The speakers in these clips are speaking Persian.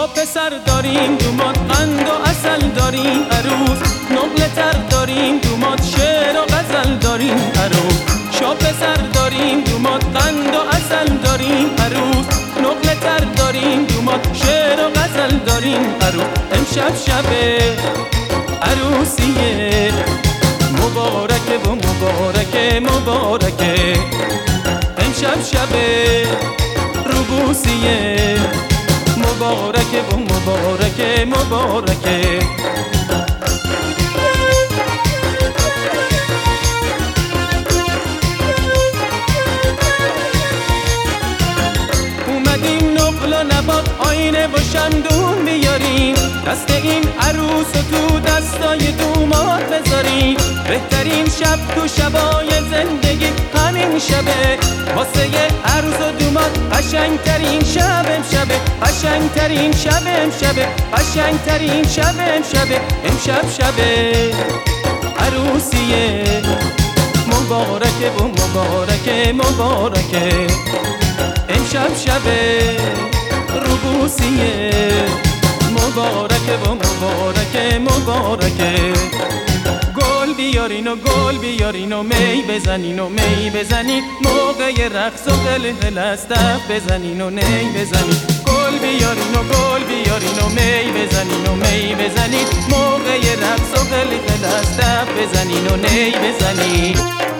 پسر داریم دومات قند و اصل داریم عروس، نقل تر داریم دومات شعر و غزل داریم عروس. شا پسر داریم دومات قند و اصل داریم عروس، نقل تر داریم دومات شعر و غزل داریم عروس. امشب شب عروسیه مبارکه و مبارکه مبارکه، امشب شب روبوسیه مبارکه و مبارکه مبارکه. اومدیم نقل و نبات آینه و شمدون بیاریم، دست این عروس و تو دستای دومات بذاریم. بهترین شب تو شبای زندگی همین شبه، واسه عروس و دومات قشنگترین شب امشبه، قشنگترین شب امشبه، قشنگترین شب امشبه. امشب شبه عروسیه مبارکه و مبارکه مبارکه، امشب شبه روبوسیه مبارکه و مبارکه مبارکه. گل بیارین و گل بیارین و می بزنین و می بزنین، موقع رقص و قلقل از دف بزنین و نی بزنین. گل بیارین و گل بیارین و می بزنین و می بزنین، موقع رقص و قلقل از دف بزنین و نی بزنین.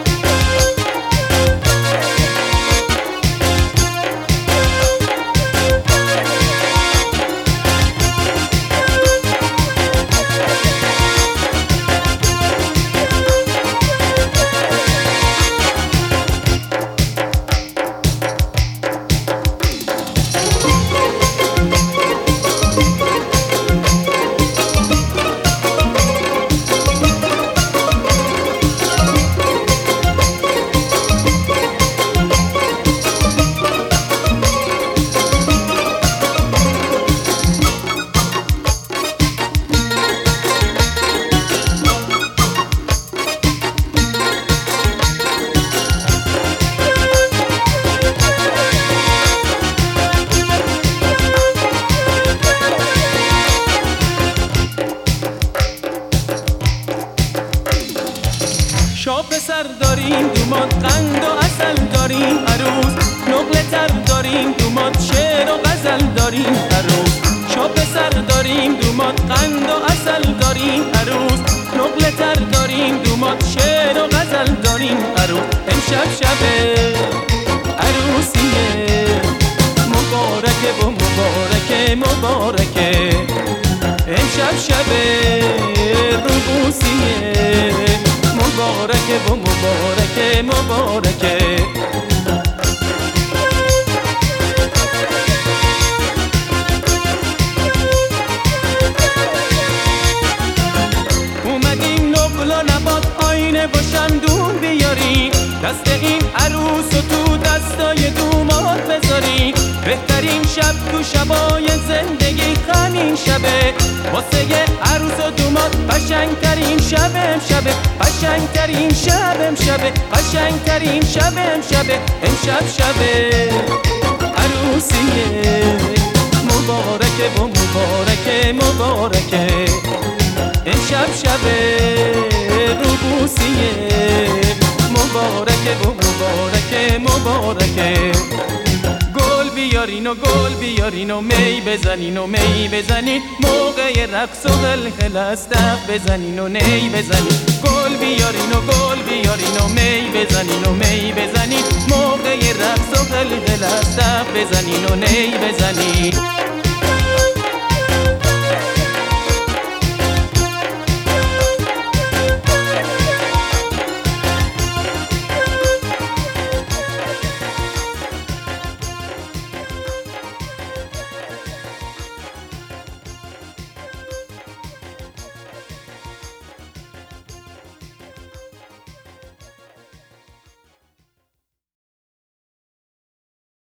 شا پسر داریم دومات قند و اصل داریم عروس، نقل تر داریم دومات شعر و غزل داریم عروس. شا پسر داریم دومات قند و اصل داریم عروس، نقل تر داریم دومات شعر و غزل داریم عروس. امشب شب عروسیه مبارکه و مبارکه مبارکه، امشب شب روبوسیه مبارکه و مبارکه مبارکه. اومدیم نقل و نبات آینه و شمدون بیاریم، دست این عروس و تو دستای دومات بذاریم. بهترین شب تو شبای زندگی همین شبه، واسه عروس و دومات قشنگترین شب امشبه، قشنگترین شب امشبه، قشنگترین شب امشبه. امشب شبه عروسیه مبارکه و مبارکه مبارکه، امشب شبه روبوسیه مبارکه و مبارکه مبارکه. گل بیارین و گل بیارین و می بزنین و می بزنین، موقع رقص و قلقل از دف بزنین و نی بزنین. گل بیارین و گل بیارین و می بزنین و می بزنین، موقع رقص و قلقل از دف بزنین و نی بزنین.